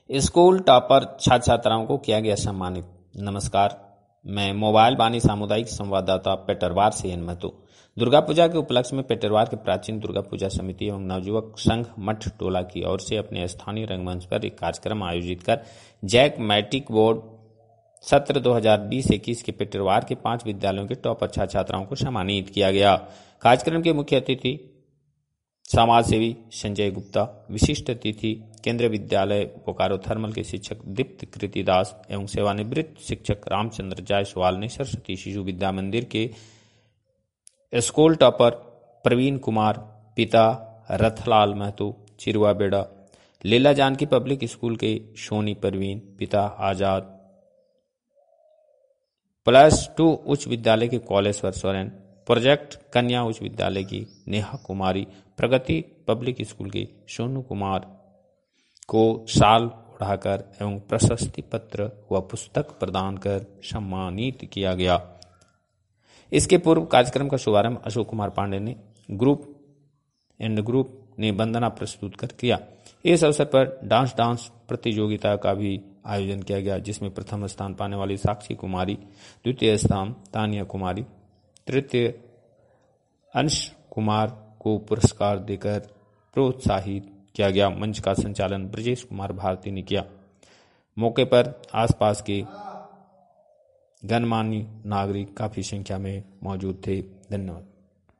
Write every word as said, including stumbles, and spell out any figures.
School topper छात्र छात्राओं को किया गया सम्मानित। नमस्कार, मैं मोबाइल बानी सामुदायिक संवाददाता पेटरवार से एन महतो। दुर्गा पूजा के उपलक्ष्य में पेटरवार के प्राचीन दुर्गा पूजा समिति एवं नवयुवक संघ मठ टोला की ओर से अपने स्थानीय रंगमंच पर एक कार्यक्रम आयोजित कर जैक मैट्रिक बोर्ड सत्र दो हज़ार बीस इक्कीस के पेटरवार के पांच विद्यालयों के टॉपर छात्र छात्राओं को सम्मानित किया गया। कार्यक्रम के मुख्य अतिथि समाज सेवी संजय गुप्ता, विशिष्ट अतिथि केंद्रीय विद्यालय बोकारो थर्मल के शिक्षक दीप्त कृतिदास एवं सेवानिवृत्त शिक्षक रामचंद्र जायसवाल ने सरस्वती शिशु विद्या मंदिर के स्कूल टॉपर प्रवीण कुमार, पिता रथलाल महतो चिरुआ बेड़ा, लीला जानकी पब्लिक स्कूल के सोनी परवीन, पिता आजाद, प्लस टू उच्च विद्यालय के कॉलेश्वर सोरेन, प्रोजेक्ट कन्या उच्च विद्यालय की नेहा कुमारी, प्रगति पब्लिक स्कूल के सोनू कुमार को शाल ओढ़ाकर एवं प्रशस्ति पत्र व पुस्तक प्रदान कर सम्मानित किया गया। इसके पूर्व कार्यक्रम का शुभारंभ अशोक कुमार पांडे ने ग्रुप एंड ग्रुप ने वंदना प्रस्तुत कर किया। इस अवसर पर डांस डांस प्रतियोगिता का भी आयोजन किया गया, जिसमें प्रथम स्थान पाने वाली साक्षी कुमारी, द्वितीय स्थान तानिया कुमारी, तृतीय अंश कुमार को पुरस्कार देकर प्रोत्साहित किया गया। मंच का संचालन ब्रजेश कुमार भारती ने किया। मौके पर आसपास के गणमान्य नागरिक काफी संख्या में मौजूद थे। धन्यवाद।